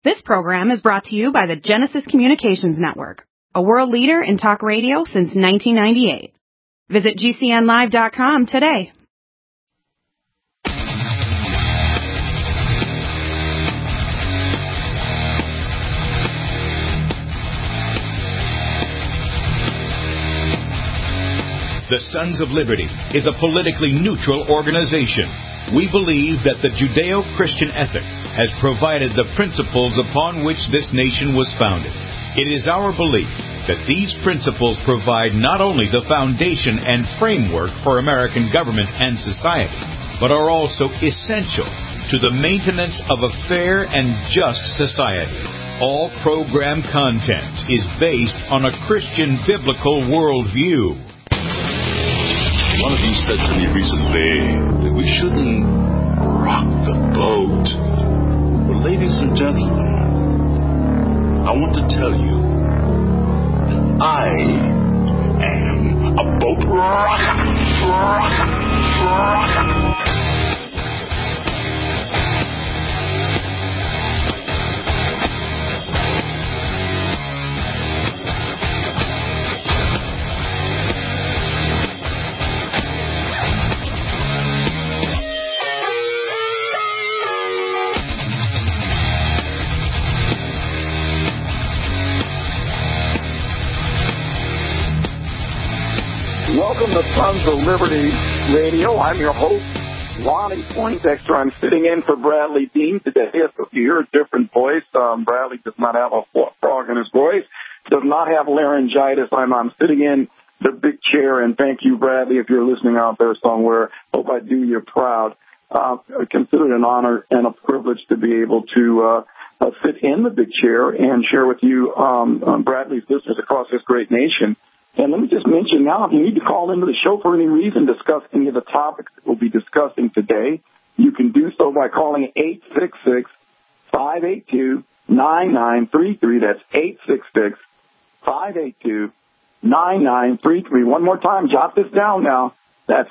This program is brought to you by the Genesis Communications Network, a world leader in talk radio since 1998. Visit GCNlive.com today. The Sons of Liberty is a politically neutral organization. We believe that the Judeo-Christian ethic has provided the principles upon which this nation was founded. It is our belief that these principles provide not only the foundation and framework for American government and society, but are also essential to the maintenance of a fair and just society. All program content is based on a Christian biblical worldview. One of you said to me recently that we shouldn't rock the boat. Well, ladies and gentlemen, I want to tell you that I am a boat rocker. Welcome to Sons of Liberty Radio. I'm your host, Lonnie Poindexter. I'm sitting in for Bradley Dean today. If you hear a different voice, Bradley does not have a frog in his voice, does not have laryngitis. I'm sitting in the big chair, and thank you, Bradley, if you're listening out there somewhere. Hope I do you proud. I consider it an honor and a privilege to be able to sit in the big chair and share with you Bradley's listeners across this great nation. And let me just mention now, if you need to call into the show for any reason, discuss any of the topics that we'll be discussing today, you can do so by calling 866-582-9933. That's 866-582-9933. One more time, jot this down now. That's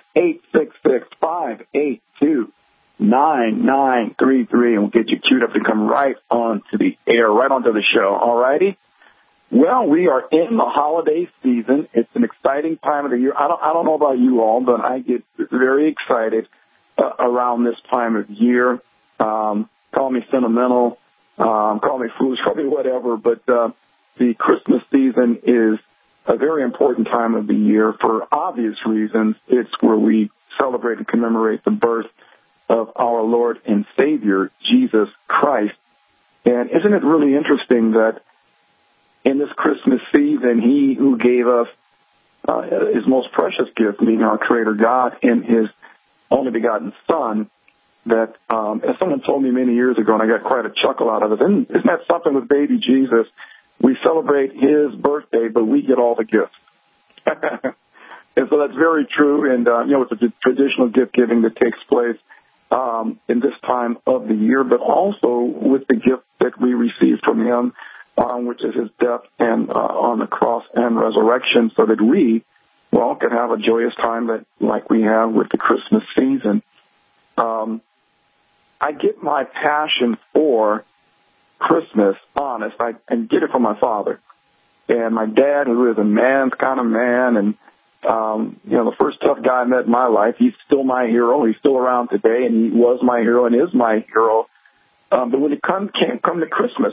866-582-9933. And we'll get you queued up to come right onto the air, right onto the show. All righty? Well, we are in the holiday season. It's an exciting time of the year. I don't know about you all, but I get very excited around this time of year. Call me sentimental, call me foolish, call me whatever, but the Christmas season is a very important time of the year for obvious reasons. It's where we celebrate and commemorate the birth of our Lord and Savior, Jesus Christ. And isn't it really interesting that in this Christmas season, He who gave us His most precious gift, meaning our Creator God, and His only begotten Son, that, as someone told me many years ago, and I got quite a chuckle out of it, isn't that something with baby Jesus? We celebrate His birthday, but we get all the gifts. And so that's very true, and, it's a traditional gift-giving that takes place in this time of the year, but also with the gift that we receive from Him, which is His death and on the cross and resurrection, so that we, can have a joyous time like we have with the Christmas season. I get my passion for Christmas, honest. I get it from my father. And my dad, who is a man's kind of man, and, the first tough guy I met in my life, he's still my hero. He's still around today, and he was my hero and is my hero. But when it comes to Christmas,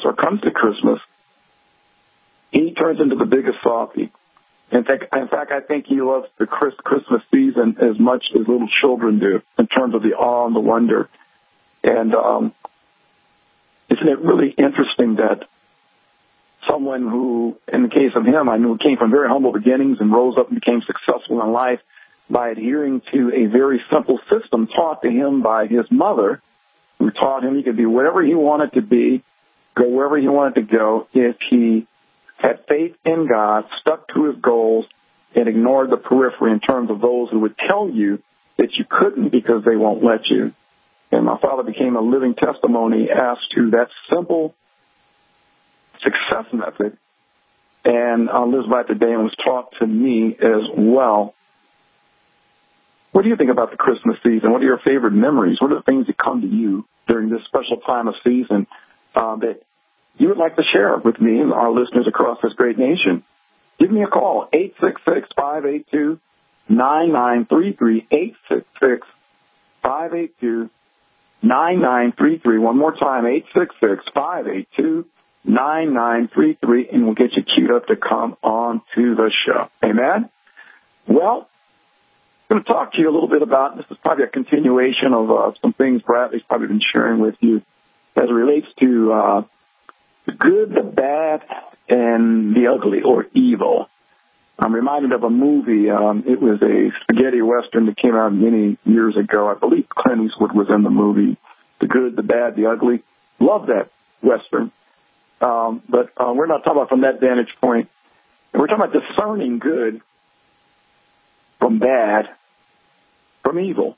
he turns into the biggest softy. In fact, I think he loves the Christmas season as much as little children do in terms of the awe and the wonder. And isn't it really interesting that someone who, in the case of him, I knew came from very humble beginnings and rose up and became successful in life by adhering to a very simple system taught to him by his mother, who taught him he could be whatever he wanted to be, go wherever he wanted to go, if he had faith in God, stuck to his goals, and ignored the periphery in terms of those who would tell you that you couldn't because they won't let you. And my father became a living testimony as to that simple success method, and lives by it today and was taught to me as well. What do you think about the Christmas season? What are your favorite memories? What are the things that come to you during this special time of season that you would like to share with me and our listeners across this great nation, give me a call, 866-582-9933, 866-582-9933. One more time, 866-582-9933, and we'll get you queued up to come on to the show. Amen? Well, I'm going to talk to you a little bit about, this is probably a continuation of some things Bradley's probably been sharing with you as it relates to the good, the bad, and the ugly or evil. I'm reminded of a movie. It was a spaghetti western that came out many years ago. I believe Clint Eastwood was in the movie. The good, the bad, the ugly. Love that western. But we're not talking about from that vantage point. We're talking about discerning good from bad, from evil.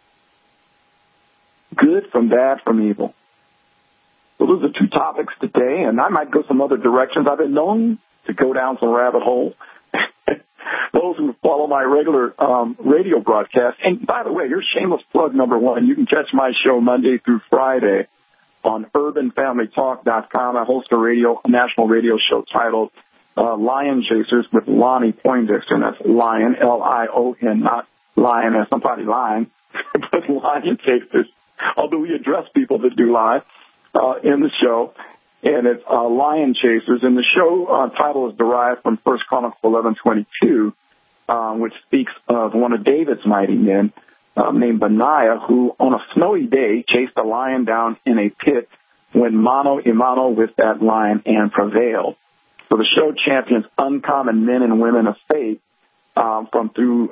Good from bad, from evil. So those are two topics today, and I might go some other directions. I've been known to go down some rabbit holes. Those who follow my regular radio broadcast, and by the way, here's shameless plug number one. You can catch my show Monday through Friday on UrbanFamilyTalk.com. I host a national radio show titled Lion Chasers with Lonnie Poindexter, and that's Lion, L-I-O-N, not Lion as somebody lying, but Lion Chasers, although we address people that do lie in the show, and it's Lion Chasers, and the show title is derived from 1 Chronicles 11:22, which speaks of one of David's mighty men named Benaiah, who on a snowy day chased a lion down in a pit, went mano a mano with that lion and prevailed. So the show champions uncommon men and women of faith from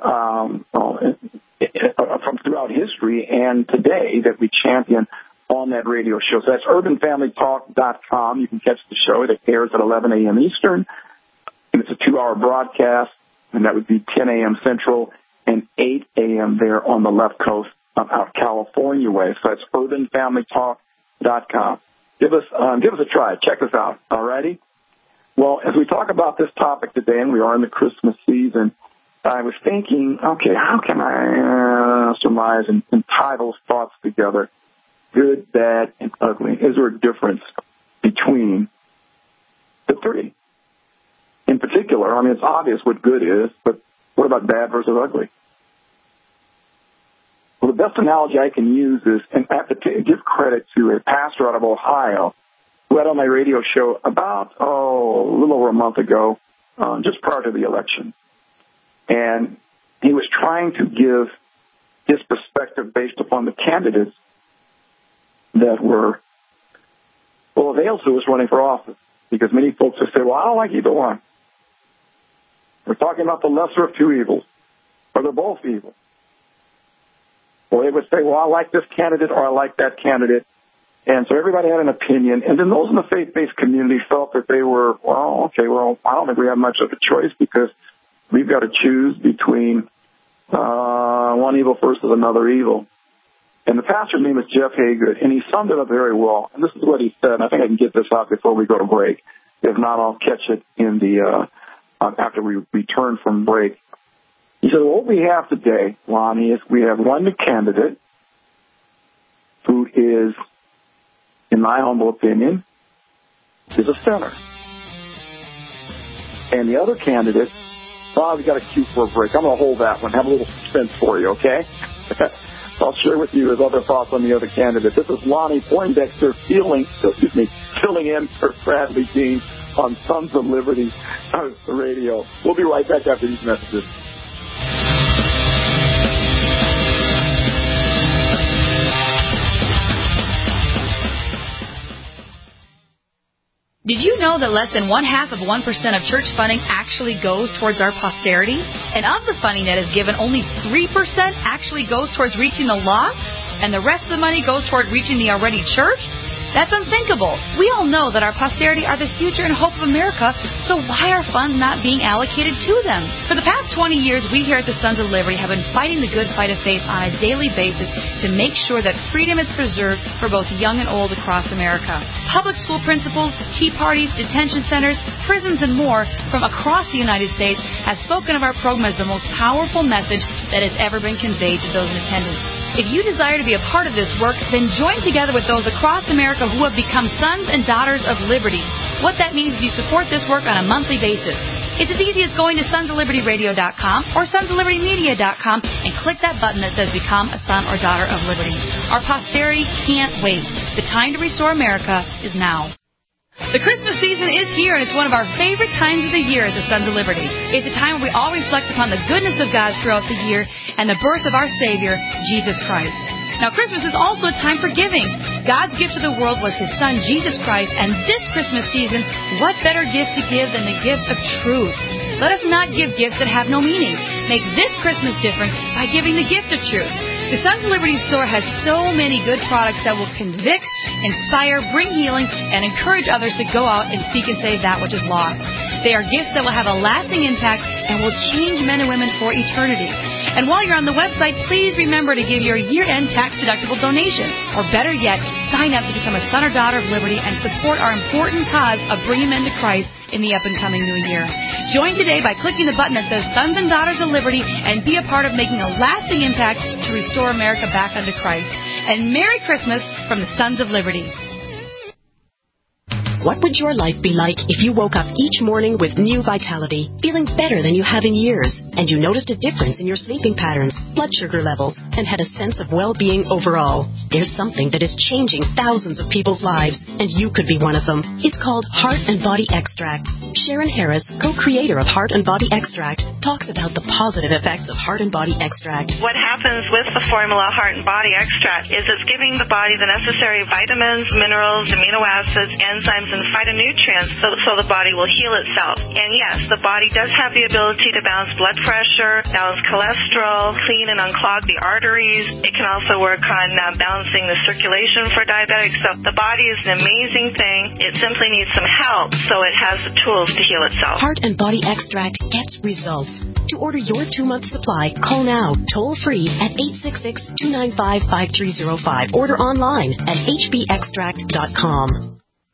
throughout history and today that we champion on that radio show. So that's UrbanFamilyTalk.com. You can catch the show. It airs at 11 a.m. Eastern, and it's a 2-hour broadcast, and that would be 10 a.m. Central and 8 a.m. there on the left coast out California way. So that's UrbanFamilyTalk.com. Give us a try. Check us out. All righty? Well, as we talk about this topic today, and we are in the Christmas season, I was thinking, okay, how can I surmise and tie those thoughts together? Good, bad, and ugly. Is there a difference between the three? In particular, I mean, it's obvious what good is, but what about bad versus ugly? Well, the best analogy I can use is, and I have to give credit to a pastor out of Ohio who had on my radio show about, a little over a month ago, just prior to the election. And he was trying to give his perspective based upon the candidates that were, availed to us running for office. Because many folks would say, well, I don't like either one. We're talking about the lesser of two evils, or they're both evil. Or they would say, well, I like this candidate or I like that candidate. And so everybody had an opinion. And then those in the faith-based community felt that they were, I don't think we have much of a choice because we've got to choose between one evil versus another evil. And the pastor's name is Jeff Haygood, and he summed it up very well. And this is what he said, and I think I can get this out before we go to break. If not, I'll catch it in the after we return from break. He said, what we have today, Lonnie, is we have one candidate who is, in my humble opinion, is a sinner. And the other candidate, we got a cue for a break. I'm going to hold that one, have a little suspense for you, okay? I'll share with you his other thoughts on the other candidate. This is Lonnie Poindexter filling in for Bradley Dean on Sons of Liberty Radio. We'll be right back after these messages. Did you know that less than 0.5% of church funding actually goes towards our posterity? And of the funding that is given, only 3% actually goes towards reaching the lost, and the rest of the money goes toward reaching the already churched? That's unthinkable. We all know that our posterity are the future and hope of America, so why are funds not being allocated to them? For the past 20 years, we here at the Sons of Liberty have been fighting the good fight of faith on a daily basis to make sure that freedom is preserved for both young and old across America. Public school principals, tea parties, detention centers, prisons, and more from across the United States have spoken of our program as the most powerful message that has ever been conveyed to those in attendance. If you desire to be a part of this work, then join together with those across America who have become sons and daughters of liberty. What that means is you support this work on a monthly basis. It's as easy as going to sonsoflibertyradio.com or sonsoflibertymedia.com and click that button that says Become a Son or Daughter of Liberty. Our posterity can't wait. The time to restore America is now. The Christmas season is here, and it's one of our favorite times of the year at the Sons of Liberty. It's a time where we all reflect upon the goodness of God throughout the year and the birth of our Savior, Jesus Christ. Now, Christmas is also a time for giving. God's gift to the world was His Son, Jesus Christ, and this Christmas season, what better gift to give than the gift of truth? Let us not give gifts that have no meaning. Make this Christmas different by giving the gift of truth. The Sons of Liberty store has so many good products that will convict, inspire, bring healing, and encourage others to go out and seek and save that which is lost. They are gifts that will have a lasting impact and will change men and women for eternity. And while you're on the website, please remember to give your year-end tax-deductible donation. Or better yet, sign up to become a son or daughter of liberty and support our important cause of bringing men to Christ in the up-and-coming new year. Join today by clicking the button that says Sons and Daughters of Liberty and be a part of making a lasting impact to restore America back unto Christ. And Merry Christmas from the Sons of Liberty. What would your life be like if you woke up each morning with new vitality, feeling better than you have in years, and you noticed a difference in your sleeping patterns, blood sugar levels, and had a sense of well-being overall? There's something that is changing thousands of people's lives, and you could be one of them. It's called Heart and Body Extract. Sharon Harris, co-creator of Heart and Body Extract, talks about the positive effects of Heart and Body Extract. What happens with the formula Heart and Body Extract is it's giving the body the necessary vitamins, minerals, amino acids, enzymes, and phytonutrients so the body will heal itself. And yes, the body does have the ability to balance blood pressure, balance cholesterol, clean and unclog the arteries. It can also work on balancing the circulation for diabetics. So the body is an amazing thing. It simply needs some help so it has the tools to heal itself. Heart and Body Extract gets results. To order your 2-month supply, call now, toll-free at 866-295-5305. Order online at hbextract.com.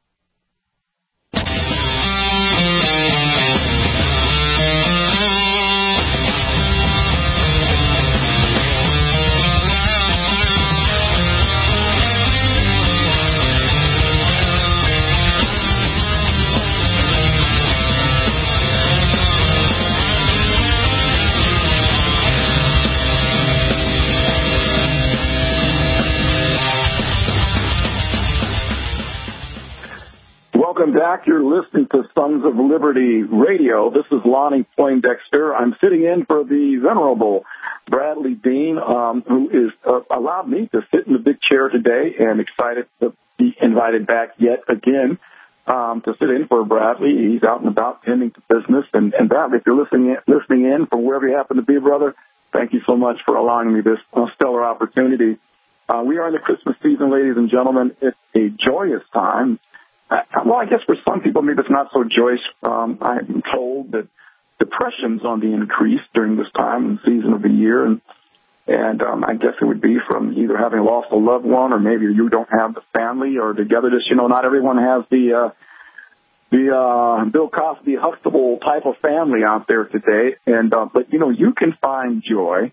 Welcome back. You're listening to Sons of Liberty Radio. This is Lonnie Poindexter. I'm sitting in for the Venerable Bradley Dean, who is allowed me to sit in the big chair today, and excited to be invited back yet again to sit in for Bradley. He's out and about tending to business. And Bradley, if you're listening in from wherever you happen to be, brother, thank you so much for allowing me this stellar opportunity. We are in the Christmas season, ladies and gentlemen. It's a joyous time. Well, I guess for some people, maybe it's not so joyous. I'm told that depression's on the increase during this time and season of the year, and I guess it would be from either having lost a loved one, or maybe you don't have the family or togetherness. You know, not everyone has the Bill Cosby Huxtable type of family out there today, but you know, you can find joy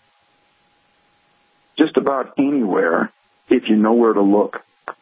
just about anywhere if you know where to look.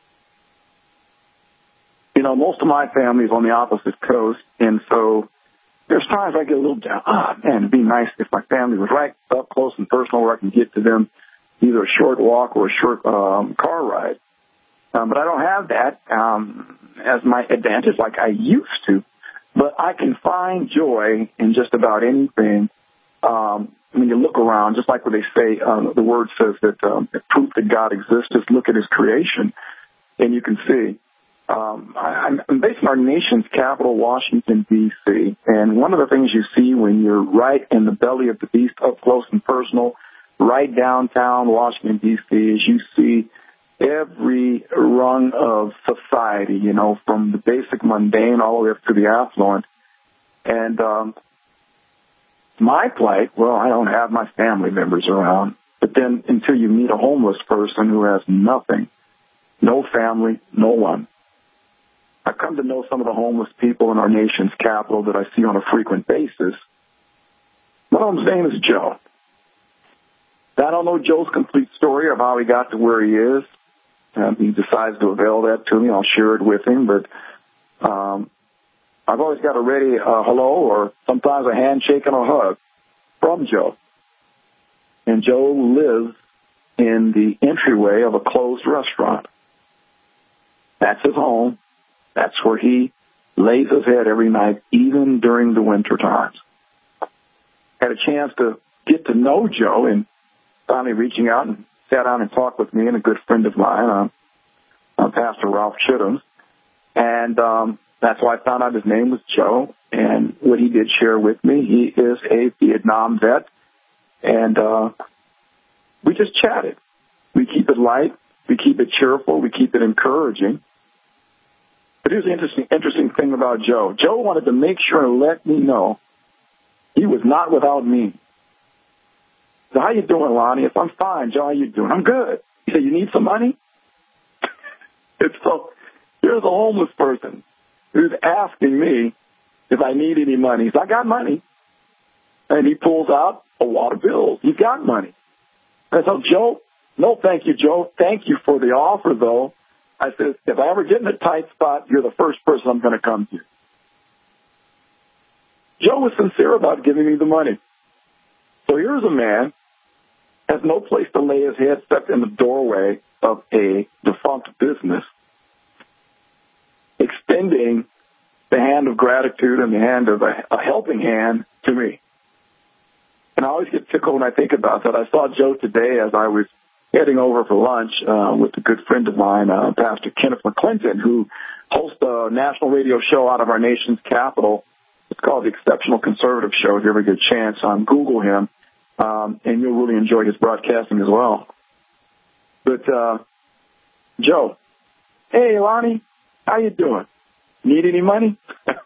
You know, most of my family's on the opposite coast, and so there's times I get a little down. Man, it'd be nice if my family was right up close and personal where I can get to them, either a short walk or a short car ride. But I don't have that as my advantage like I used to. But I can find joy in just about anything. When you look around, just like what they say, the word says that proof that God exists, just look at His creation, and you can see. I'm based in our nation's capital, Washington, D.C., and one of the things you see when you're right in the belly of the beast, up close and personal, right downtown Washington, D.C., is you see every rung of society, you know, from the basic mundane all the way up to the affluent. And my plight, well, I don't have my family members around, but then until you meet a homeless person who has nothing, no family, no one. I've come to know some of the homeless people in our nation's capital that I see on a frequent basis. One of them's name is Joe. I don't know Joe's complete story of how he got to where he is. He decides to avail that to me. I'll share it with him. But I've always got a ready hello or sometimes a handshake and a hug from Joe. And Joe lives in the entryway of a closed restaurant. That's his home. That's where he lays his head every night, even during the winter times. Had a chance to get to know Joe and finally reaching out and sat down and talked with me and a good friend of mine, Pastor Ralph Chittum. And that's why I found out his name was Joe. And what he did share with me, he is a Vietnam vet. And we just chatted. We keep it light. We keep it cheerful. We keep it encouraging. But here's the interesting thing about Joe. Joe wanted to make sure and let me know he was not without me. So how you doing, Lonnie? If I'm fine, Joe, how you doing? I'm good. He said, you need some money? It's so, here's a homeless person who's asking me if I need any money. He said, I got money. And he pulls out a wad of bills. He's got money. I said, Joe, no, thank you, Joe. Thank you for the offer, though. I said, if I ever get in a tight spot, you're the first person I'm going to come to. Joe was sincere about giving me the money. So here's a man, has no place to lay his head except in the doorway of a defunct business, extending the hand of gratitude and the hand of a helping hand to me. And I always get tickled when I think about that. I saw Joe today as I was heading over for lunch with a good friend of mine, Pastor Kenneth McClinton, who hosts a national radio show out of our nation's capital. It's called the Exceptional Conservative Show. If you ever get a chance, Google him, and you'll really enjoy his broadcasting as well. But Joe, hey, Lonnie, how you doing? Need any money?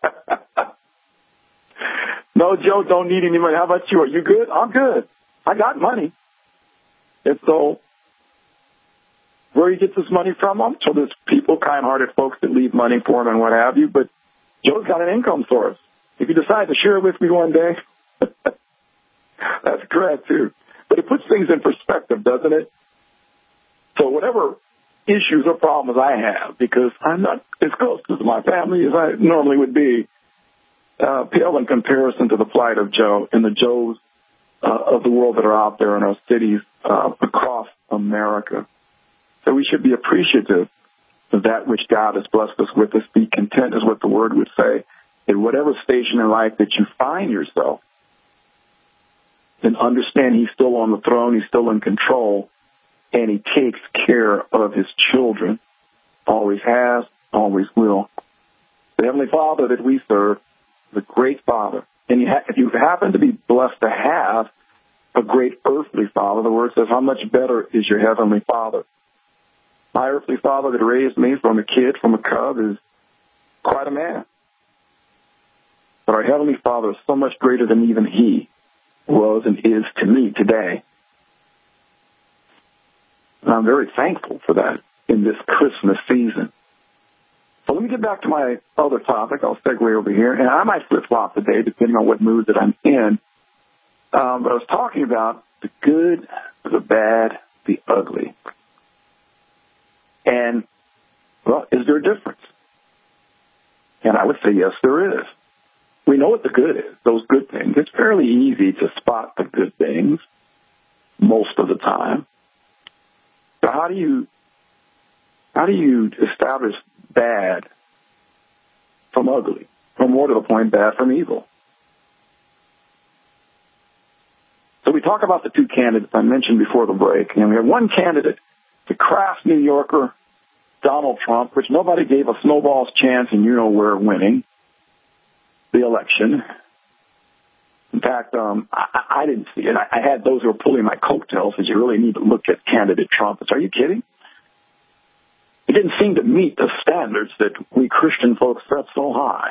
No, Joe, don't need any money. How about you? Are you good? I'm good. I got money. And so where he gets his money from, I'm sure there's people, kind-hearted folks that leave money for him and what have you, but Joe's got an income source. If you decide to share it with me one day, that's great, too. But it puts things in perspective, doesn't it? So whatever issues or problems I have, because I'm not as close to my family as I normally would be, pale in comparison to the plight of Joe and the Joes of the world that are out there in our cities across America. So we should be appreciative of that which God has blessed us with. Us be content is what the Word would say. In whatever station in life that you find yourself, then understand He's still on the throne, He's still in control, and He takes care of His children. Always has, always will. The Heavenly Father that we serve is a great Father. And if you happen to be blessed to have a great earthly Father, the Word says, how much better is your Heavenly Father? My earthly father that raised me from a kid, from a cub, is quite a man. But our Heavenly Father is so much greater than even He was and is to me today. And I'm very thankful for that in this Christmas season. So let me get back to my other topic. I'll segue over here. And I might flip-flop today, depending on what mood that I'm in. But I was talking about the good, the bad, the ugly. And, well, is there a difference? And I would say, yes, there is. We know what the good is, those good things. It's fairly easy to spot the good things most of the time. So how do you establish bad from ugly, or more to the point, bad from evil? So we talk about the two candidates I mentioned before the break, and we have one candidate, the crass New Yorker, Donald Trump, which nobody gave a snowball's chance, and you know we're winning the election. In fact, I didn't see it. I had those who were pulling my coattails, said you really need to look at candidate Trump. Are you kidding? It didn't seem to meet the standards that we Christian folks set so high.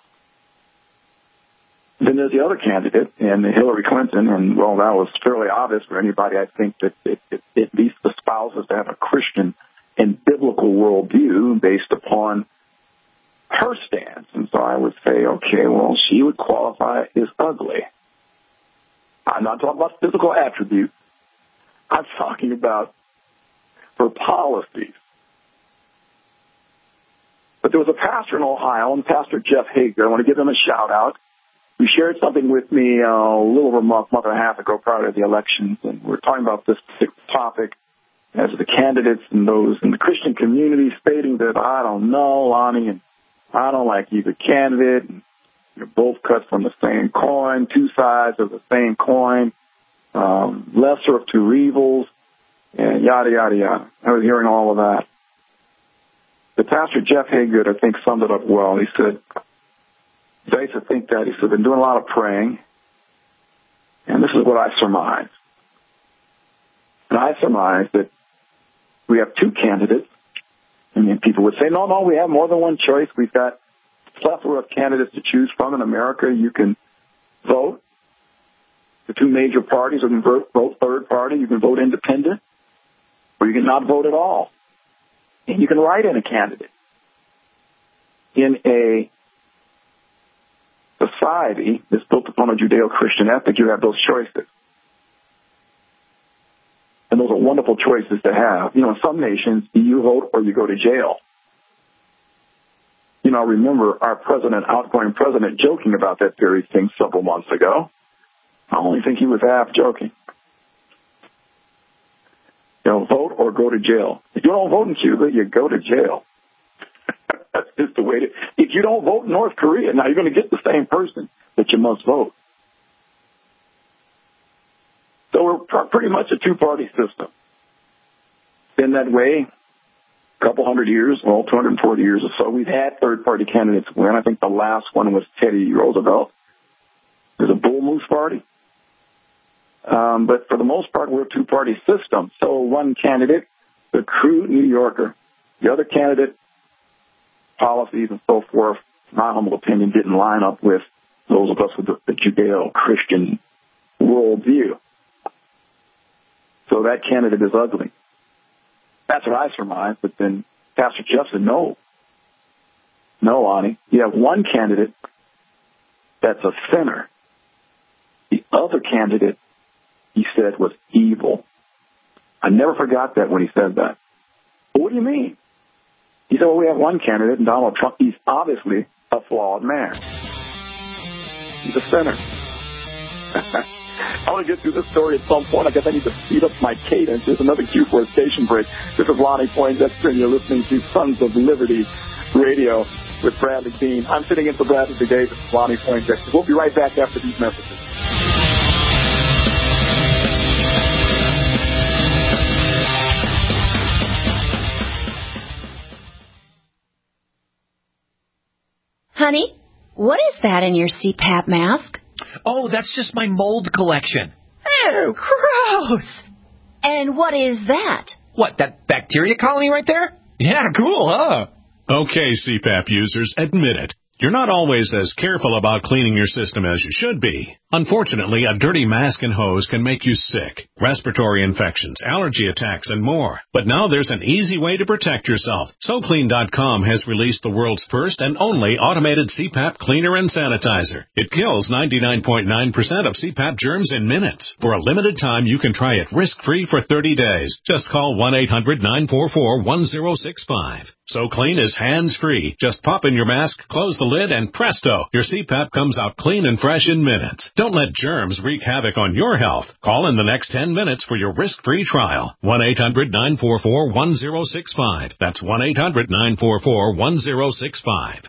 Then there's the other candidate, and Hillary Clinton, and, well, that was fairly obvious for anybody, I think, that it at least espouses to have a Christian and biblical worldview based upon her stance. And so I would say, okay, well, she would qualify as ugly. I'm not talking about physical attributes. I'm talking about for policies. But there was a pastor in Ohio, and Pastor Jeff Hager. I want to give him a shout-out. He shared something with me a little over a month and a half ago prior to the elections, and we're talking about this particular topic as the candidates and those in the Christian community stating that, I don't know, Lonnie, and I don't like either candidate, and you're both cut from the same coin, two sides of the same coin, lesser of two evils, and yada, yada, yada. I was hearing all of that. But Pastor Jeff Haygood, I think, summed it up well. He said, I used to think that. He said, I've been doing a lot of praying, and this is what I surmise. And I surmise that we have two candidates. I mean, people would say, no, we have more than one choice. We've got a plethora of candidates to choose from in America. You can vote. The two major parties, you can vote third party, you can vote independent, or you can not vote at all. And you can write in a candidate. In a society that's built upon a Judeo-Christian ethic, you have those choices. And those are wonderful choices to have. You know, in some nations, you vote or you go to jail. You know, I remember our outgoing president, joking about that very thing several months ago. I only think he was half joking. You know, vote or go to jail. If you don't vote in Cuba, you go to jail. That's just the way it is. If you don't vote in North Korea, now you're going to get the same person, but you must vote. So we're pretty much a two-party system. Been that way a couple hundred years, 240 years or so. We've had third-party candidates win. I think the last one was Teddy Roosevelt. There's a bull moose party. But for the most part, we're a two-party system. So one candidate, the crude New Yorker, the other candidate, policies and so forth, in my humble opinion, didn't line up with those of us with the Judeo-Christian worldview. So that candidate is ugly. That's what I surmise. But then Pastor Jeff said, no, Lonnie. You have one candidate that's a sinner. The other candidate, he said, was evil. I never forgot that when he said that. But what do you mean? He said, well, we have one candidate, and Donald Trump, he's obviously a flawed man. He's a sinner. I want to get through this story at some point. I guess I need to speed up my cadence. There's another cue for a station break. This is Lonnie Poindexter, and you're listening to Sons of Liberty Radio with Bradley Bean. I'm sitting in for Bradley today. This is Lonnie Poindexter. We'll be right back after these messages. Honey, what is that in your CPAP mask? Oh, that's just my mold collection. Oh, gross. And what is that? What, that bacteria colony right there? Yeah, cool, huh? Okay, CPAP users, admit it. You're not always as careful about cleaning your system as you should be. Unfortunately, a dirty mask and hose can make you sick, respiratory infections, allergy attacks, and more. But now there's an easy way to protect yourself. SoClean.com has released the world's first and only automated CPAP cleaner and sanitizer. It kills 99.9% of CPAP germs in minutes. For a limited time, you can try it risk-free for 30 days. Just call 1-800-944-1065. SoClean is hands-free. Just pop in your mask, close the lid, and presto, your CPAP comes out clean and fresh in minutes. Don't let germs wreak havoc on your health. Call in the next 10 minutes for your risk-free trial. 1-800-944-1065. That's 1-800-944-1065.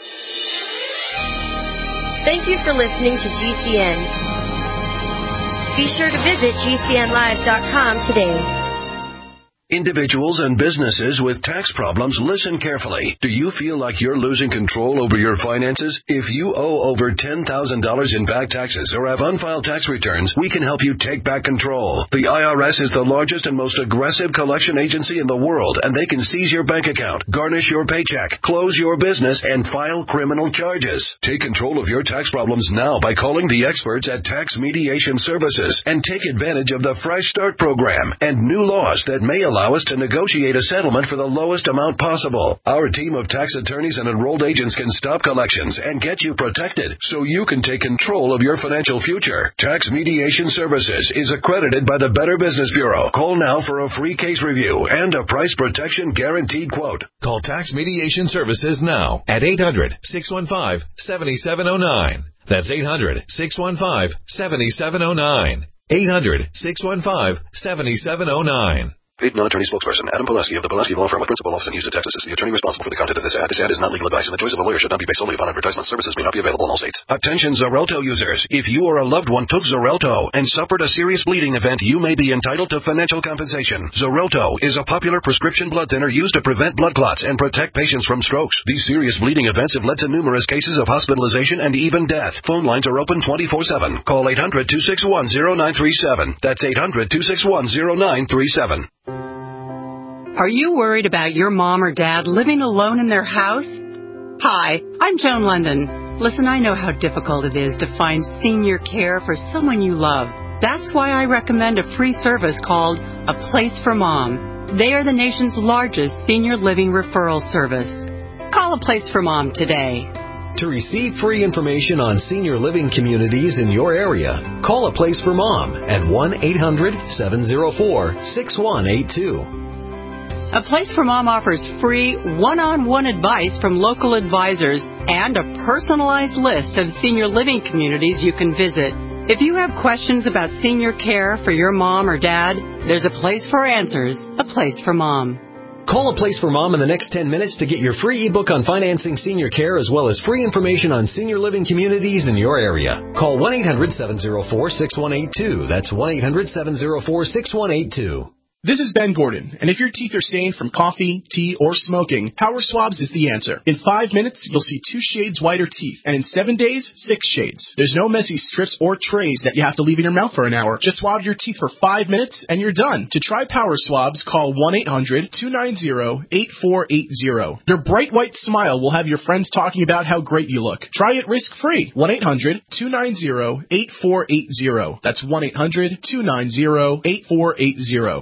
Thank you for listening to GCN. Be sure to visit GCNlive.com today. Individuals and businesses with tax problems, listen carefully. Do you feel like you're losing control over your finances? If you owe over $10,000 in back taxes or have unfiled tax returns, we can help you take back control. The IRS is the largest and most aggressive collection agency in the world, and they can seize your bank account, garnish your paycheck, close your business, and file criminal charges. Take control of your tax problems now by calling the experts at Tax Mediation Services and take advantage of the Fresh Start program and new laws that may allow allow us to negotiate a settlement for the lowest amount possible. Our team of tax attorneys and enrolled agents can stop collections and get you protected so you can take control of your financial future. Tax Mediation Services is accredited by the Better Business Bureau. Call now for a free case review and a price protection guaranteed quote. Call Tax Mediation Services now at 800-615-7709. That's 800-615-7709. 800-615-7709. Paid non-attorney spokesperson Adam Pulaski of the Pulaski Law Firm with principal office in Houston, Texas is the attorney responsible for the content of this ad. This ad is not legal advice, and the choice of a lawyer should not be based solely upon advertisement. Services may not be available in all states. Attention Xarelto users. If you or a loved one took Xarelto and suffered a serious bleeding event, you may be entitled to financial compensation. Xarelto is a popular prescription blood thinner used to prevent blood clots and protect patients from strokes. These serious bleeding events have led to numerous cases of hospitalization and even death. Phone lines are open 24/7. Call 800-261-0937. That's 800-261-0937. Are you worried about your mom or dad living alone in their house? Hi, I'm Joan London. Listen, I know how difficult it is to find senior care for someone you love. That's why I recommend a free service called A Place for Mom. They are the nation's largest senior living referral service. Call A Place for Mom today. To receive free information on senior living communities in your area, call A Place for Mom at 1-800-704-6182. A Place for Mom offers free one-on-one advice from local advisors and a personalized list of senior living communities you can visit. If you have questions about senior care for your mom or dad, there's a place for answers, A Place for Mom. Call A Place for Mom in the next 10 minutes to get your free ebook on financing senior care as well as free information on senior living communities in your area. Call 1-800-704-6182. That's 1-800-704-6182. This is Ben Gordon, and if your teeth are stained from coffee, tea, or smoking, Power Swabs is the answer. In 5 minutes, you'll see 2 shades whiter teeth, and in 7 days, 6 shades. There's no messy strips or trays that you have to leave in your mouth for an hour. Just swab your teeth for 5 minutes, and you're done. To try Power Swabs, call 1-800-290-8480. Your bright white smile will have your friends talking about how great you look. Try it risk-free. 1-800-290-8480. That's 1-800-290-8480.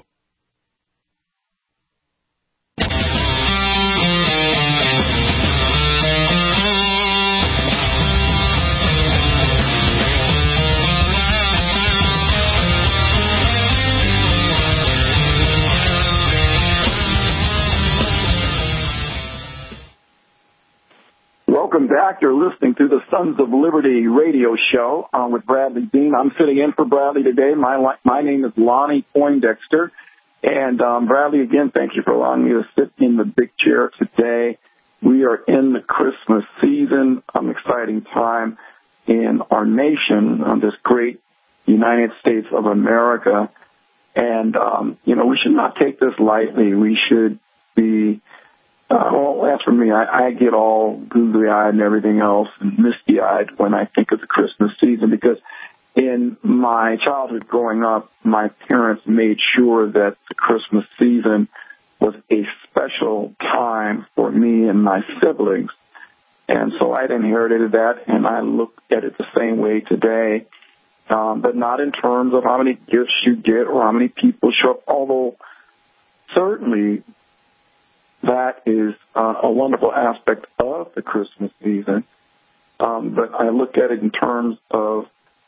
Welcome back. You're listening to the Sons of Liberty radio show with Bradley Dean. I'm sitting in for Bradley today. My name is Lonnie Poindexter. And Bradley, again, thank you for allowing me to sit in the big chair today. We are in the Christmas season, an exciting time in our nation, this great United States of America. And, we should not take this lightly. We should be... well, as for me, I get all googly-eyed and everything else and misty-eyed when I think of the Christmas season because in my childhood growing up, my parents made sure that the Christmas season was a special time for me and my siblings. And so I'd inherited that, and I look at it the same way today, but not in terms of how many gifts you get or how many people show up, although certainly that is a wonderful aspect of the Christmas season. But I look at it in terms of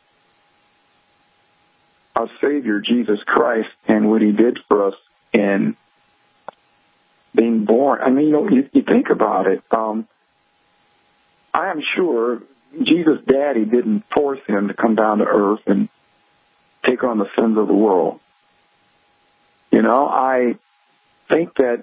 our Savior, Jesus Christ, and what he did for us in being born. I mean, you think about it. I am sure Jesus' daddy didn't force him to come down to earth and take on the sins of the world. I think that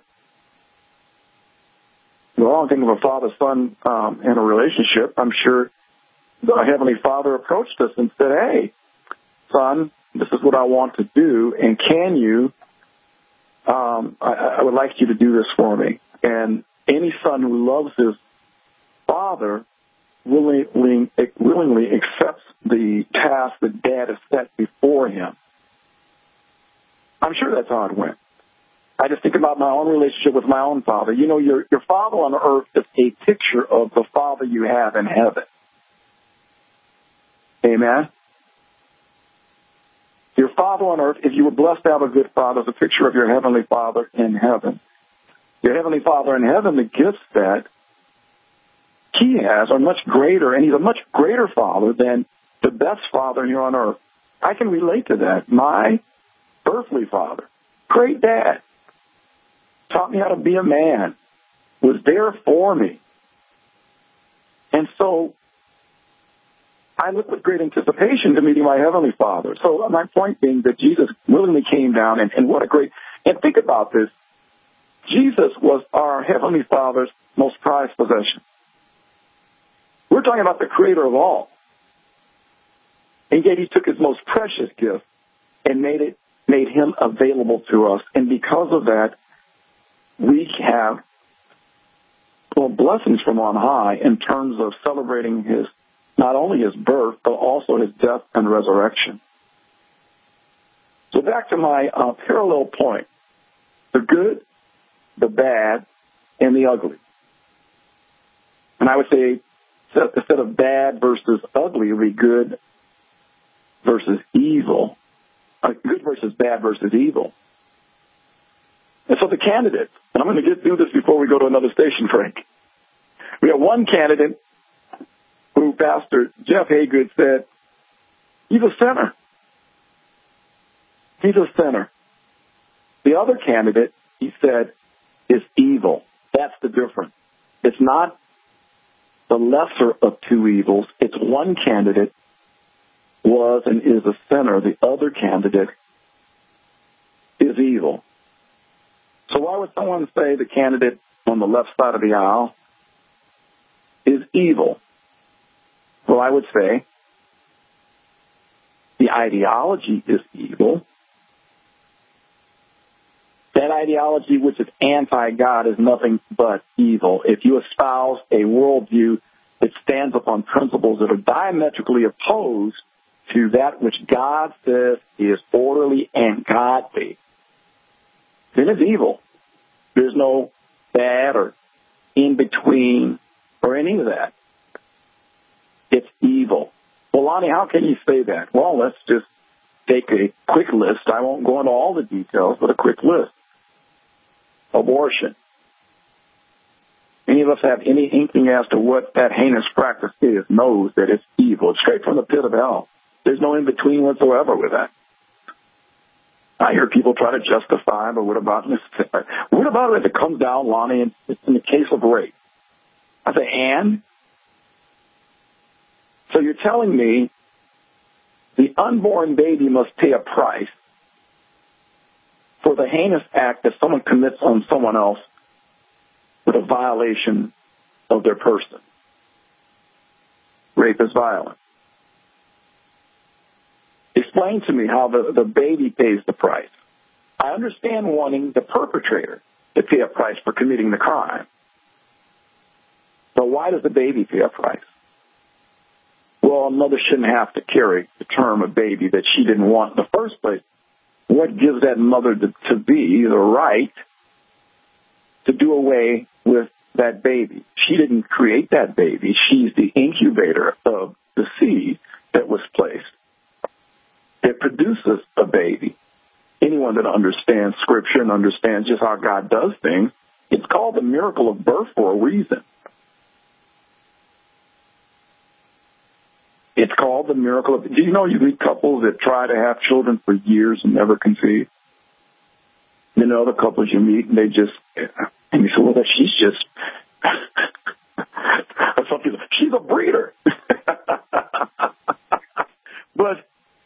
I think of a father-son in a relationship. I'm sure the Heavenly Father approached us and said, hey, son, this is what I want to do, and can you, I would like you to do this for me. And any son who loves his father willingly accepts the task that dad has set before him. I'm sure that's how it went. I just think about my own relationship with my own father. Your father on earth is a picture of the father you have in heaven. Amen? Your father on earth, if you were blessed to have a good father, is a picture of your heavenly Father in heaven. Your heavenly Father in heaven, the gifts that he has are much greater, and he's a much greater father than the best father here on earth. I can relate to that. My earthly father, great dad, taught me how to be a man, was there for me. And so I look with great anticipation to meeting my heavenly Father. So my point being that Jesus willingly came down, and what a great, and think about this, Jesus was our heavenly Father's most prized possession. We're talking about the creator of all. And yet he took his most precious gift and made him available to us. And because of that, we have blessings from on high in terms of celebrating not only his birth, but also his death and resurrection. So back to my parallel point, the good, the bad, and the ugly. And I would say, instead of bad versus ugly, it would be good versus evil. Good versus bad versus evil. And so the candidates, and I'm going to get through this before we go to another station, Frank. We have one candidate who Pastor Jeff Haygood said, he's a sinner. He's a sinner. The other candidate, he said, is evil. That's the difference. It's not the lesser of two evils. It's one candidate was and is a sinner. The other candidate is evil. So why would someone say the candidate on the left side of the aisle is evil? Well, I would say the ideology is evil. That ideology, which is anti-God, is nothing but evil. If you espouse a worldview that stands upon principles that are diametrically opposed to that which God says is orderly and godly, then it's evil. There's no bad or in between or any of that. It's evil. Well, Lonnie, how can you say that? Well, let's just take a quick list. I won't go into all the details, but a quick list. Abortion. Any of us have any inkling as to what that heinous practice is, knows that it's evil. It's straight from the pit of hell. There's no in-between whatsoever with that. I hear people try to justify, but what about this? What about if it comes down, Lonnie, and it's in the case of rape? I say, and? So you're telling me the unborn baby must pay a price for the heinous act that someone commits on someone else with a violation of their person. Rape is violent. Explain to me how the baby pays the price. I understand wanting the perpetrator to pay a price for committing the crime. But why does the baby pay a price? Well, a mother shouldn't have to carry the term a baby that she didn't want in the first place. What gives that mother to be the right to do away with that baby? She didn't create that baby. She's the incubator of the seed that was placed. It produces a baby. Anyone that understands Scripture and understands just how God does things, it's called the miracle of birth for a reason. It's called the miracle of... Do you know you meet couples that try to have children for years and never conceive? You know, the couples you meet and they just... And you say, well, she's just... Some people, she's a breeder. But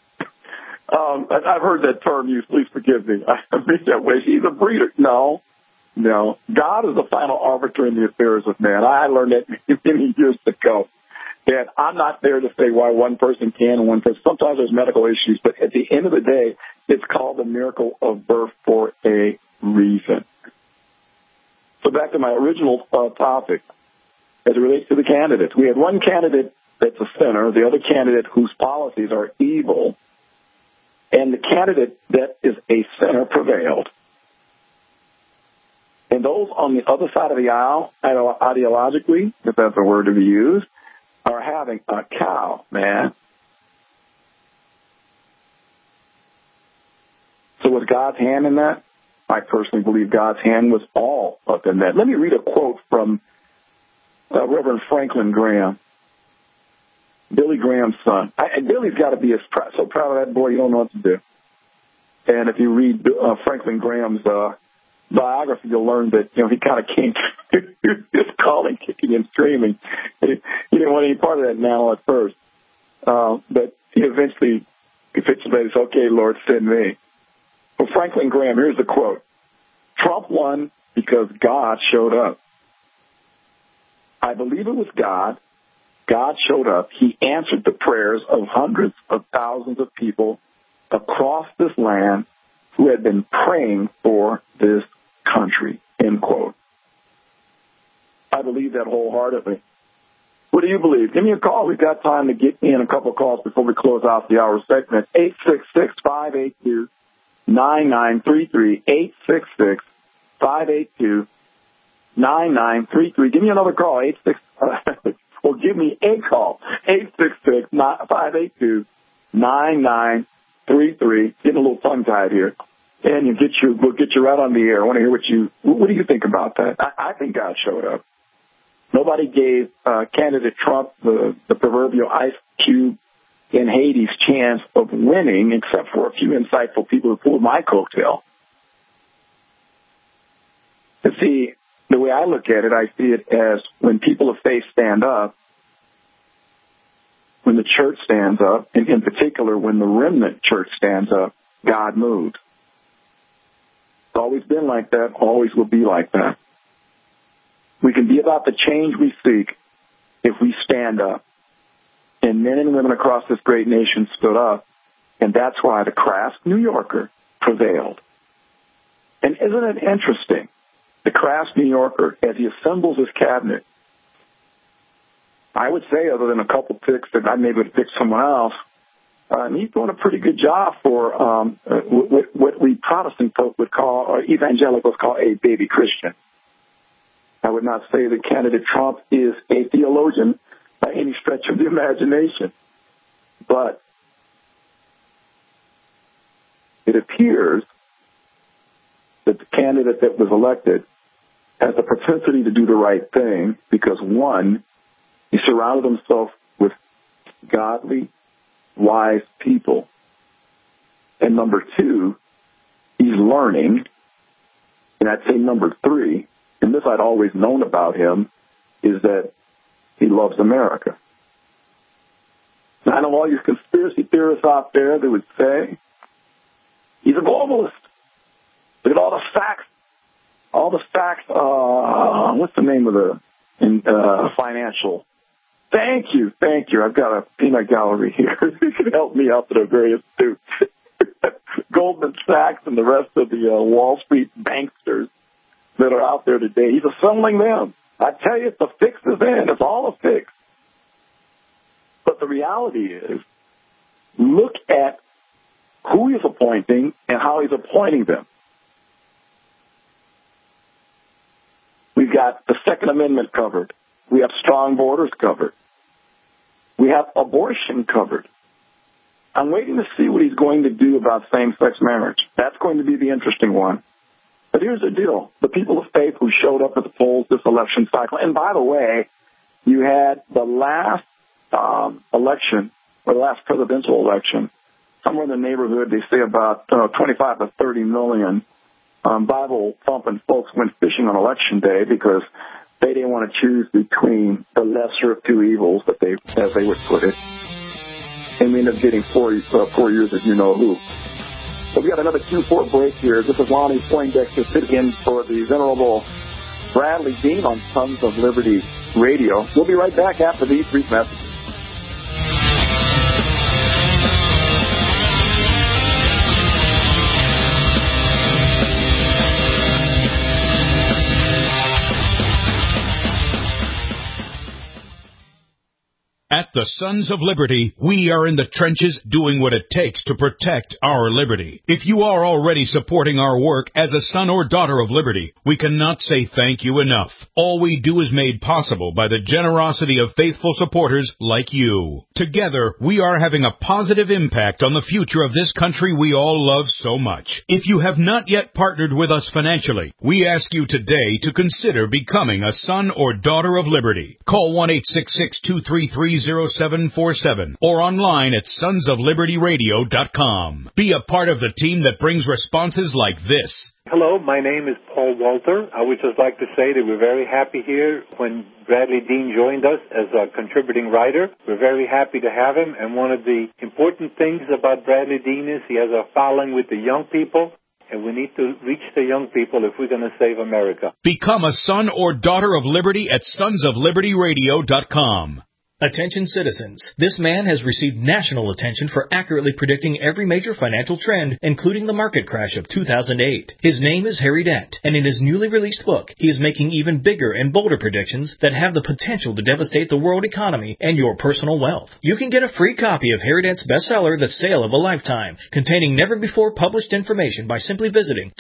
I've heard that term used. Please forgive me. I mean that way. She's a breeder. No. God is the final arbiter in the affairs of man. I learned that many years ago. And I'm not there to say why one person can and one person. Sometimes there's medical issues, but at the end of the day, it's called the miracle of birth for a reason. So back to my original topic, as it relates to the candidates. We had one candidate that's a sinner, the other candidate whose policies are evil, and the candidate that is a sinner prevailed. And those on the other side of the aisle, ideologically, if that's a word to be used, are having a cow, man. So was God's hand in that? I personally believe God's hand was all up in that. Let me read a quote from Reverend Franklin Graham, Billy Graham's son. Billy's got to be so proud of that boy, you don't know what to do. And if you read Franklin Graham's biography, you'll learn that, he kind of came to his calling, kicking and screaming. He didn't want any part of that now at first. But he eventually capitulated, okay, Lord, send me. Well, Franklin Graham, here's the quote. Trump won because God showed up. I believe it was God. God showed up. He answered the prayers of hundreds of thousands of people across this land who had been praying for this country, end quote. I believe that wholeheartedly. What do you believe? Give me a call. We've got time to get in a couple of calls before we close out the hour segment. 866-582-9933. 866-582-9933. Give me another call. Or give me a call. 866-582-9933. Getting a little tongue-tied here. And we'll get you right on the air. I want to hear what do you think about that? I think God showed up. Nobody gave candidate Trump the proverbial ice cube in Hades chance of winning, except for a few insightful people who pulled my coattail. And see, the way I look at it, I see it as when people of faith stand up, when the church stands up, and in particular when the remnant church stands up, God moves. It's always been like that, always will be like that. We can be about the change we seek if we stand up. And men and women across this great nation stood up, and that's why the crass New Yorker prevailed. And isn't it interesting? The crass New Yorker, as he assembles his cabinet, I would say, other than a couple picks that I maybe would pick someone else, he's doing a pretty good job for what we Protestant folk would call, or evangelicals call, a baby Christian. I would not say that candidate Trump is a theologian by any stretch of the imagination. But it appears that the candidate that was elected has the propensity to do the right thing because, one, he surrounded himself with godly, wise people. And number two, he's learning. And I'd say number three, and this I'd always known about him, is that he loves America. Now, I know all you conspiracy theorists out there that would say he's a globalist. Look at all the facts. What's the name of the financial? Thank you. I've got a peanut gallery here. You can help me out that are very astute. Goldman Sachs and the rest of the Wall Street banksters that are out there today. He's assembling them. I tell you, the fix is in. It's all a fix. But the reality is, look at who he's appointing and how he's appointing them. We've got the Second Amendment covered. We have strong borders covered. We have abortion covered. I'm waiting to see what he's going to do about same-sex marriage. That's going to be the interesting one. But here's the deal. The people of faith who showed up at the polls this election cycle, and by the way, you had the last election, or the last presidential election, somewhere in the neighborhood, they say about 25 to 30 million Bible-thumping folks went fishing on Election Day because they didn't want to choose between the lesser of two evils, as they would put it. And we ended up getting 4 years of you-know-who. So we got another Q4 break here. This is Lonnie Poindexter sitting in for the Venerable Bradley Dean on Sons of Liberty Radio. We'll be right back after these brief messages. At the Sons of Liberty, we are in the trenches doing what it takes to protect our liberty. If you are already supporting our work as a son or daughter of liberty, we cannot say thank you enough. All we do is made possible by the generosity of faithful supporters like you. Together, we are having a positive impact on the future of this country we all love so much. If you have not yet partnered with us financially, we ask you today to consider becoming a son or daughter of liberty. Call 1-866-233-0747 or online at sonsoflibertyradio.com. Be a part of the team that brings responses like this. Hello, my name is Paul Walter. I would just like to say that we're very happy here when Bradley Dean joined us as a contributing writer. We're very happy to have him, and one of the important things about Bradley Dean is he has a following with the young people, and we need to reach the young people if we're going to save America. Become a son or daughter of liberty at sonsoflibertyradio.com. Attention citizens, this man has received national attention for accurately predicting every major financial trend, including the market crash of 2008. His name is Harry Dent, and in his newly released book, he is making even bigger and bolder predictions that have the potential to devastate the world economy and your personal wealth. You can get a free copy of Harry Dent's bestseller, The Sale of a Lifetime, containing never-before published information by simply visiting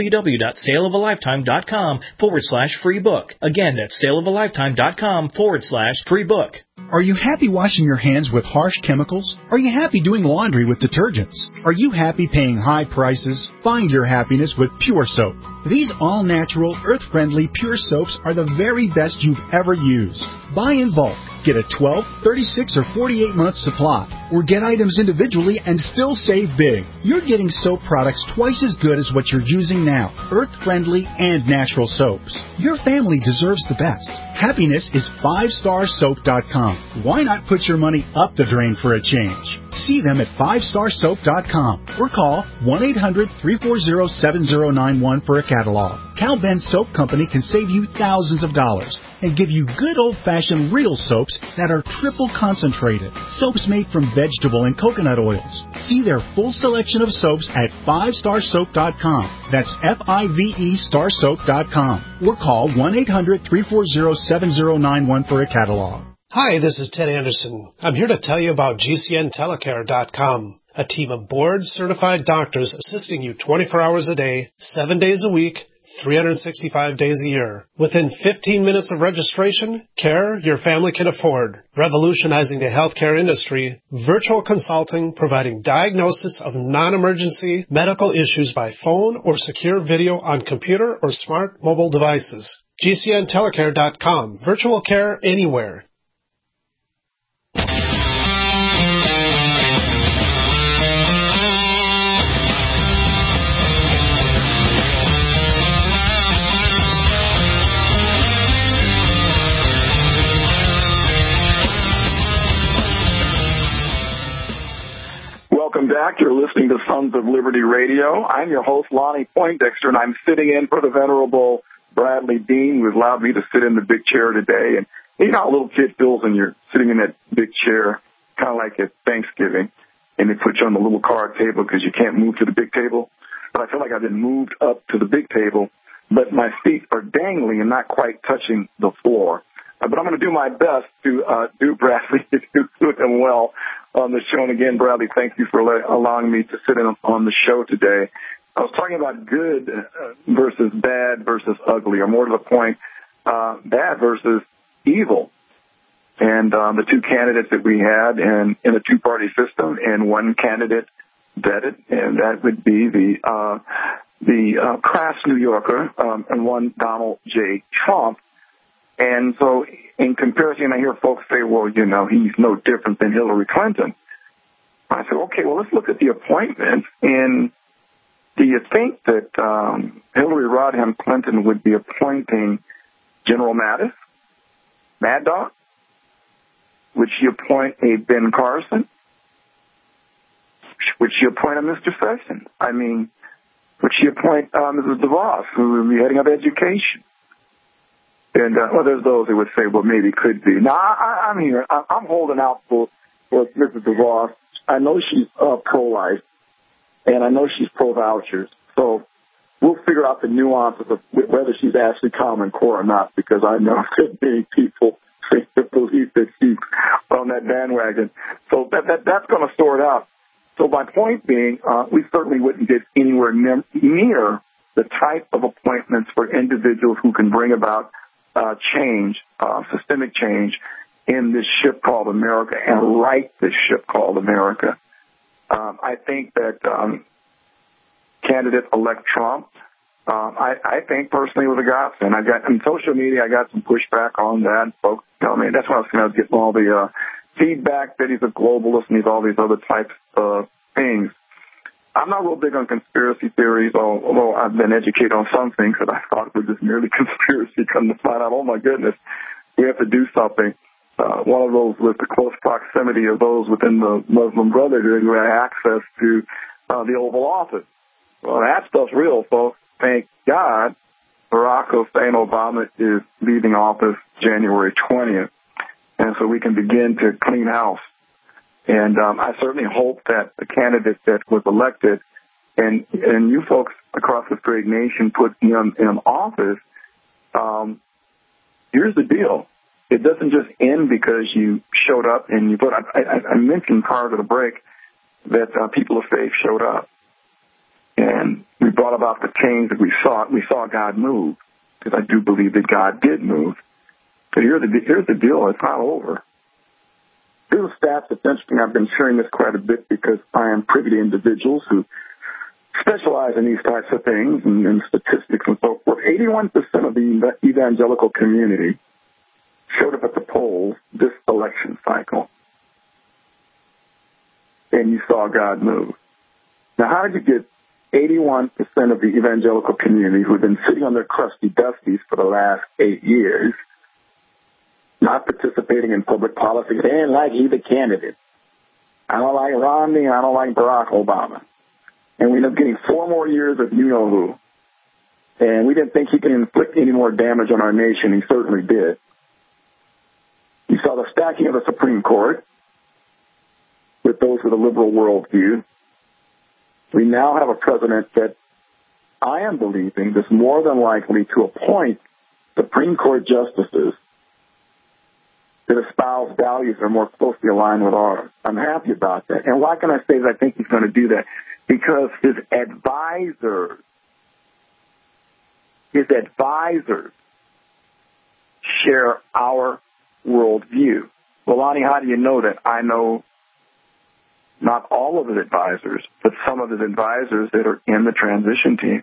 www.saleofalifetime.com/free book. Again, that's saleofalifetime.com/free book. Are you happy washing your hands with harsh chemicals? Are you happy doing laundry with detergents? Are you happy paying high prices? Find your happiness with Pure Soap. These all-natural, earth-friendly Pure Soaps are the very best you've ever used. Buy in bulk. Get a 12, 36, or 48-month supply, or get items individually and still save big. You're getting soap products twice as good as what you're using now, earth-friendly and natural soaps. Your family deserves the best. Happiness is 5starsoap.com. Why not put your money up the drain for a change? See them at 5starsoap.com or call 1-800-340-7091 for a catalog. Cal Ben Soap Company can save you thousands of dollars and give you good old-fashioned real soaps that are triple concentrated. Soaps made from vegetable and coconut oils. See their full selection of soaps at 5starsoap.com. That's F-I-V-E starsoap.com. Or call 1-800-340-7091 for a catalog. Hi, this is Ted Anderson. I'm here to tell you about GCNtelecare.com, a team of board-certified doctors assisting you 24 hours a day, 7 days a week, 365 days a year. Within 15 minutes of registration, care your family can afford. Revolutionizing the healthcare industry, virtual consulting providing diagnosis of non-emergency medical issues by phone or secure video on computer or smart mobile devices. GCNtelecare.com. Virtual care anywhere. Welcome back. You're listening to Sons of Liberty Radio. I'm your host, Lonnie Poindexter, and I'm sitting in for the venerable Bradley Dean, who allowed me to sit in the big chair today. And you know how a little kid feels when you're sitting in that big chair, kind of like at Thanksgiving, and they put you on the little card table because you can't move to the big table. But I feel like I've been moved up to the big table, but my feet are dangling and not quite touching the floor. But I'm going to do my best to do Bradley, to do them well on the show. And again, Bradley, thank you for allowing me to sit in on the show today. I was talking about good versus bad versus ugly, or more to the point, bad versus evil. And the two candidates that we had in a two-party system, and one candidate vetted, and that would be the crass New Yorker, and one Donald J. Trump. And so in comparison, I hear folks say, well, you know, he's no different than Hillary Clinton. I said, okay, well, let's look at the appointment. And do you think that Hillary Rodham Clinton would be appointing General Mattis, Mad Dog? Would she appoint a Ben Carson? Would she appoint a Mr. Sessions? I mean, would she appoint Mrs. DeVos, who would be heading up education? And, well, there's those who would say, well, maybe could be. Now, I'm here. I'm holding out for Mrs. DeVos. I know she's pro-life, and I know she's pro-vouchers. So we'll figure out the nuances of whether she's actually Common Core or not, because I know that many people believe that she's on that bandwagon. So that's going to sort out. So my point being, we certainly wouldn't get anywhere near the type of appointments for individuals who can bring about change, systemic change in this ship called America and right this ship called America. I think that candidate-elect Trump, I think personally was a godsend. On social media, I got some pushback on that. Folks tell me that's why I was getting all the feedback that he's a globalist and he's all these other types of things. I'm not real big on conspiracy theories, although I've been educated on some things that I thought were just merely conspiracy. Come to find out, oh my goodness, we have to do something. One of those was the close proximity of those within the Muslim Brotherhood who had access to the Oval Office. Well, that stuff's real, folks. Thank God Barack Hussein Obama is leaving office January 20th, and so we can begin to clean house. And I certainly hope that the candidate that was elected and you folks across this great nation put him in office, here's the deal. It doesn't just end because you showed up and you voted. I mentioned prior to the break that people of faith showed up. And we brought about the change that we saw. We saw God move, because I do believe that God did move. But here's the deal. It's not over. Here's a stats that's interesting. I've been sharing this quite a bit because I am privy to individuals who specialize in these types of things and statistics and so forth. 81% of the evangelical community showed up at the polls this election cycle. And you saw God move. Now, how did you get 81% of the evangelical community who have been sitting on their crusty dusties for the last 8 years, not participating in public policy? They didn't like either candidate. I don't like Romney and I don't like Barack Obama. And we ended up getting 4 more years of you-know-who. And we didn't think he could inflict any more damage on our nation. He certainly did. You saw the stacking of the Supreme Court with those with a liberal worldview. We now have a president that I am believing is more than likely to appoint Supreme Court justices that espouse values that are more closely aligned with ours. I'm happy about that. And why can I say that I think he's going to do that? Because his advisors share our worldview. Well, Lonnie, how do you know that? I know not all of his advisors, but some of his advisors that are in the transition team.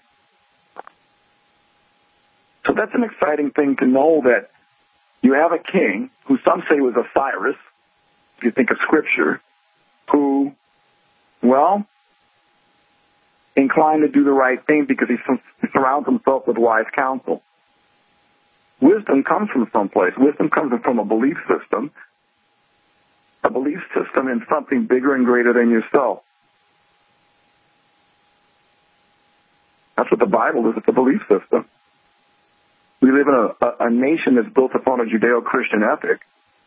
So that's an exciting thing to know, that you have a king who some say was a Cyrus, if you think of Scripture, who, well, inclined to do the right thing because he surrounds himself with wise counsel. Wisdom comes from someplace. Wisdom comes from a belief system in something bigger and greater than yourself. That's what the Bible is. It's a belief system. We live in a nation that's built upon a Judeo-Christian ethic.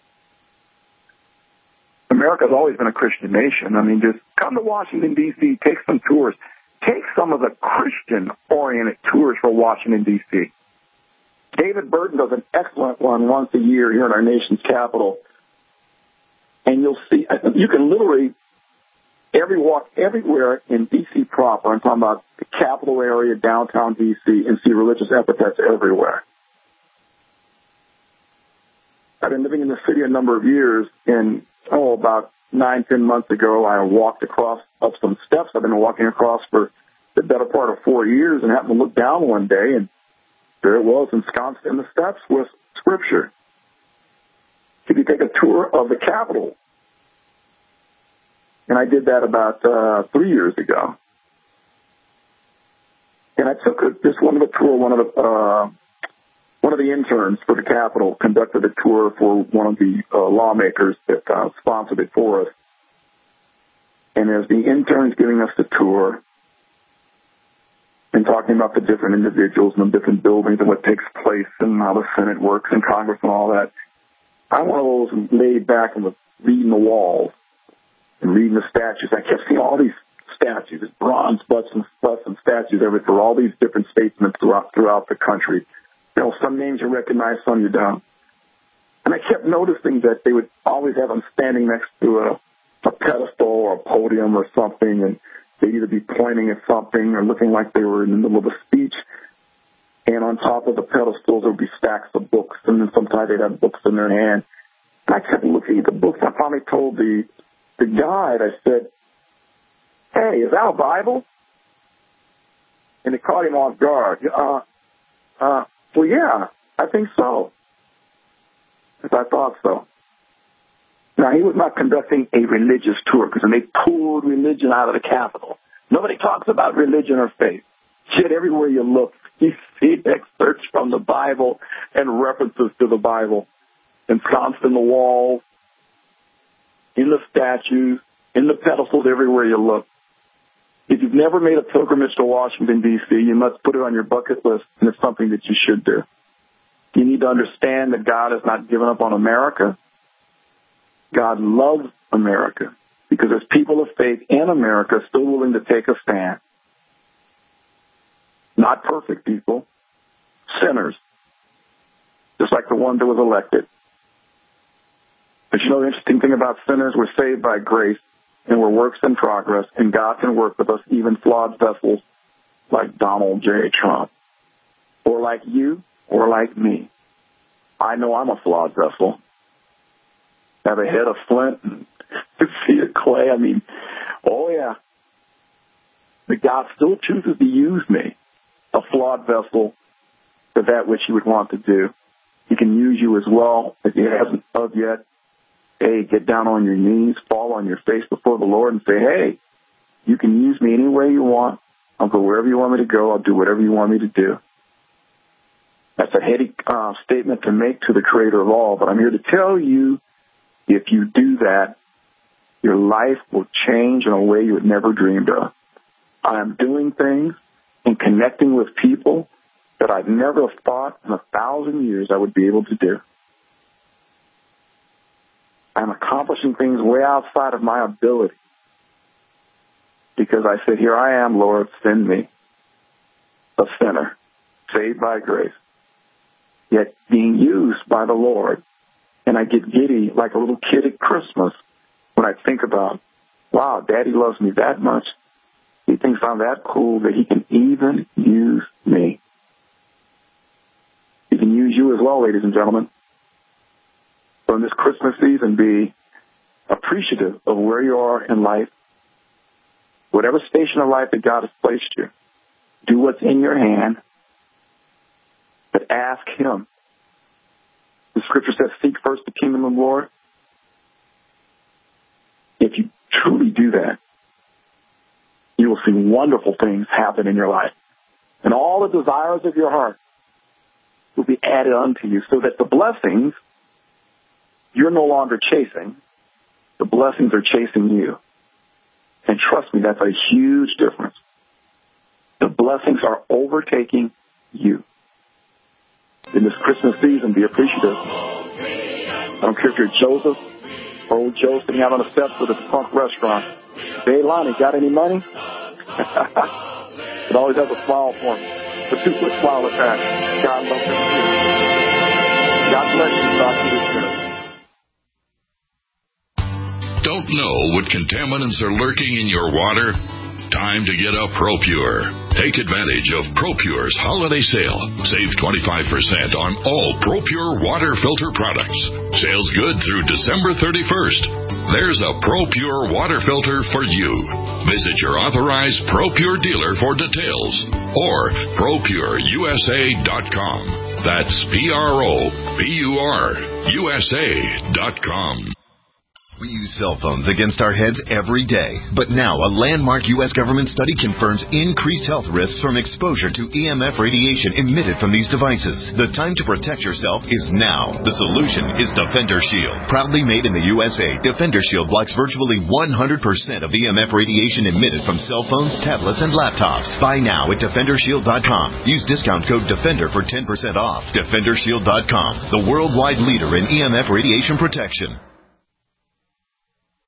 America's always been a Christian nation. I mean, just come to Washington, D.C., take some tours. Take some of the Christian-oriented tours for Washington, D.C. David Burton does an excellent one once a year here in our nation's capital. And you'll see, you can literally walk everywhere in D.C. proper. I'm talking about the capital area, downtown D.C., and see religious epithets everywhere. I've been living in the city a number of years, and about 9-10 months ago, I walked up some steps I've been walking across for the better part of 4 years, and happened to look down one day, and there it was, ensconced in the steps with Scripture. If you take a tour of the Capitol, and I did that about 3 years ago, and I took one of the interns for the Capitol conducted a tour for one of the lawmakers that sponsored it for us. And as the intern's giving us the tour and talking about the different individuals and the different buildings and what takes place and how the Senate works and Congress and all that, I'm one of those who laid back and was reading the walls and reading the statues. I kept seeing all these statues, bronze busts and statues everywhere for all these different statesmen throughout the country. Some names you recognize, some you don't. And I kept noticing that they would always have them standing next to a pedestal or a podium or something, and they'd either be pointing at something or looking like they were in the middle of a speech. And on top of the pedestals, there would be stacks of books, and then sometimes they'd have books in their hand. And I kept looking at the books. I finally told the guide, I said, "Hey, is that a Bible?" And it caught him off guard. Well, yeah, I think so. If I thought so. Now, he was not conducting a religious tour, because when they pulled religion out of the Capitol, nobody talks about religion or faith. Shit, everywhere you look, you see excerpts from the Bible and references to the Bible, ensconced in the walls, in the statues, in the pedestals, everywhere you look. If you've never made a pilgrimage to Washington, D.C., you must put it on your bucket list, and it's something that you should do. You need to understand that God has not given up on America. God loves America, because there's people of faith in America still willing to take a stand. Not perfect people, sinners, just like the one that was elected. But you know the interesting thing about sinners? We're saved by grace, and we're works in progress, and God can work with us, even flawed vessels like Donald J. Trump, or like you, or like me. I know I'm a flawed vessel. I have a head of flint and feet of clay. I mean, oh yeah. But God still chooses to use me, a flawed vessel, for that which he would want to do. He can use you as well, if he hasn't of yet. Hey, get down on your knees, fall on your face before the Lord and say, hey, you can use me any way you want. I'll go wherever you want me to go. I'll do whatever you want me to do. That's a heady statement to make to the Creator of all, but I'm here to tell you, if you do that, your life will change in a way you had never dreamed of. I am doing things and connecting with people that I'd never have thought in 1,000 years I would be able to do. I'm accomplishing things way outside of my ability, because I said, here I am, Lord, send me, a sinner, saved by grace, yet being used by the Lord. And I get giddy like a little kid at Christmas when I think about, wow, Daddy loves me that much. He thinks I'm that cool that he can even use me. He can use you as well, ladies and gentlemen. So in this Christmas season, be appreciative of where you are in life. Whatever station of life that God has placed you, do what's in your hand, but ask him. The scripture says, seek first the kingdom of the Lord. If you truly do that, you will see wonderful things happen in your life. And all the desires of your heart will be added unto you, so that the blessings you're no longer chasing, the blessings are chasing you. And trust me, that's a huge difference. The blessings are overtaking you. In this Christmas season, be appreciative. I don't care if you're Joseph or old Joe sitting out on the steps of this punk restaurant. Hey, Lonnie, got any money? It always has a smile for me. The 2-foot smile attack. God loves you. God bless you. Talk to you soon. Don't know what contaminants are lurking in your water? Time to get a ProPure. Take advantage of ProPure's holiday sale. Save 25% on all ProPure water filter products. Sales good through December 31st. There's a ProPure water filter for you. Visit your authorized ProPure dealer for details, or ProPureUSA.com. That's ProPureUSA.com. We use cell phones against our heads every day. But now, a landmark U.S. government study confirms increased health risks from exposure to EMF radiation emitted from these devices. The time to protect yourself is now. The solution is Defender Shield. Proudly made in the USA, Defender Shield blocks virtually 100% of EMF radiation emitted from cell phones, tablets, and laptops. Buy now at DefenderShield.com. Use discount code DEFENDER for 10% off. DefenderShield.com, the worldwide leader in EMF radiation protection.